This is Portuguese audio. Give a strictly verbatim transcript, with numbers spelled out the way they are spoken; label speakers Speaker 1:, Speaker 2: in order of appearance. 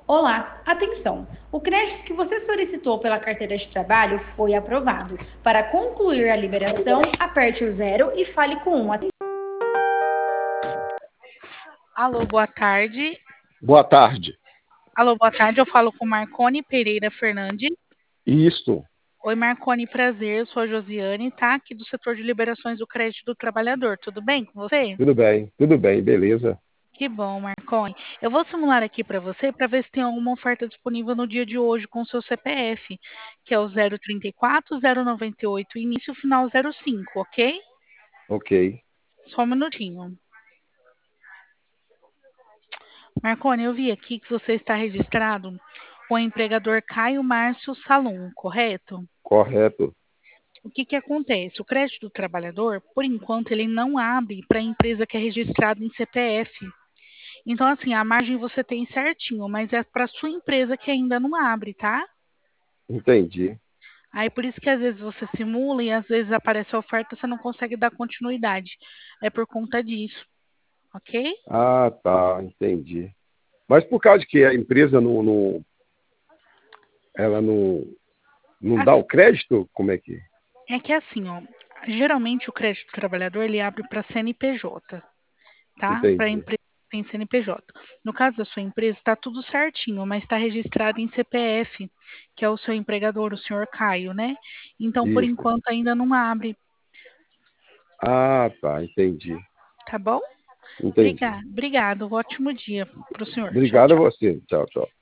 Speaker 1: Olá, atenção! O crédito que você solicitou pela carteira de trabalho foi aprovado. Para concluir a liberação, aperte o zero e fale com um. Aten-
Speaker 2: Alô, boa tarde.
Speaker 3: Boa tarde.
Speaker 2: Alô, boa tarde. Eu falo com Marcone Pereira Fernandes.
Speaker 3: Isto,
Speaker 2: Oi, Marcone, prazer. Eu sou a Josiane, tá? Aqui do setor de liberações do crédito do trabalhador. Tudo bem com você?
Speaker 3: tudo bem, tudo bem, beleza.
Speaker 2: Que bom, Marcone. Eu vou simular aqui para você para ver se tem alguma oferta disponível no dia de hoje com o seu C P F, que é o zero trinta e quatro, zero noventa e oito, início final zero cinco, ok?
Speaker 3: Ok,
Speaker 2: Só um minutinho. Marcone, eu vi aqui que você está registrado com o empregador Caio Márcio Salum, correto?
Speaker 3: correto.
Speaker 2: O que que acontece? O crédito do trabalhador, por enquanto, ele não abre para a empresa que é registrada em C P F. Então, assim, a margem você tem certinho, mas é para sua empresa que ainda não abre, tá?
Speaker 3: Entendi.
Speaker 2: Aí por isso que às vezes você simula e às vezes aparece a oferta, você não consegue dar continuidade. É por conta disso, ok?
Speaker 3: Ah, tá, entendi. Mas por causa de que a empresa não, não- ela não, não dá o crédito? Como é que?
Speaker 2: É que assim, ó, geralmente o crédito do trabalhador ele abre para C N P J, tá? Para
Speaker 3: Entendi.
Speaker 2: empresa que tem C N P J. No caso da sua empresa, está tudo certinho, mas está registrado em C P F, que é o seu empregador, o senhor Caio, né? Então, por
Speaker 3: Isso.
Speaker 2: enquanto, ainda não abre,
Speaker 3: Ah, tá, entendi.
Speaker 2: tá bom?
Speaker 3: Entendi.
Speaker 2: Obrigado, obrigado. Ótimo dia para o senhor. Tchau,
Speaker 3: Obrigado a
Speaker 2: tchau.
Speaker 3: você. Tchau, tchau.